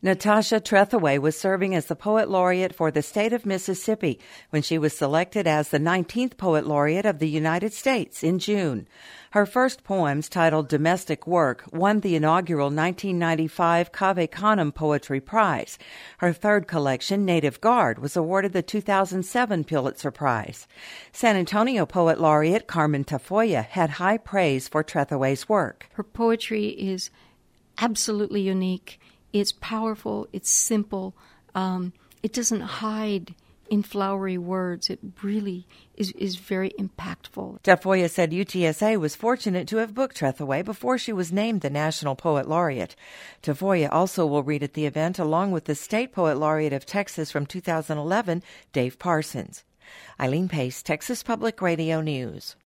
Natasha Trethewey was serving as the Poet Laureate for the state of Mississippi when she was selected as the 19th Poet Laureate of the United States in June. Her first poems, titled Domestic Work, won the inaugural 1995 Cave Canem Poetry Prize. Her third collection, Native Guard, was awarded the 2007 Pulitzer Prize. San Antonio Poet Laureate Carmen Tafoya had high praise for Trethewey's work. Her poetry is absolutely unique. It's powerful, it's simple, it doesn't hide in flowery words. It really is very impactful. Tafoya said UTSA was fortunate to have booked Trethewey before she was named the National Poet Laureate. Tafoya also will read at the event along with the State Poet Laureate of Texas from 2011, Dave Parsons. Eileen Pace, Texas Public Radio News.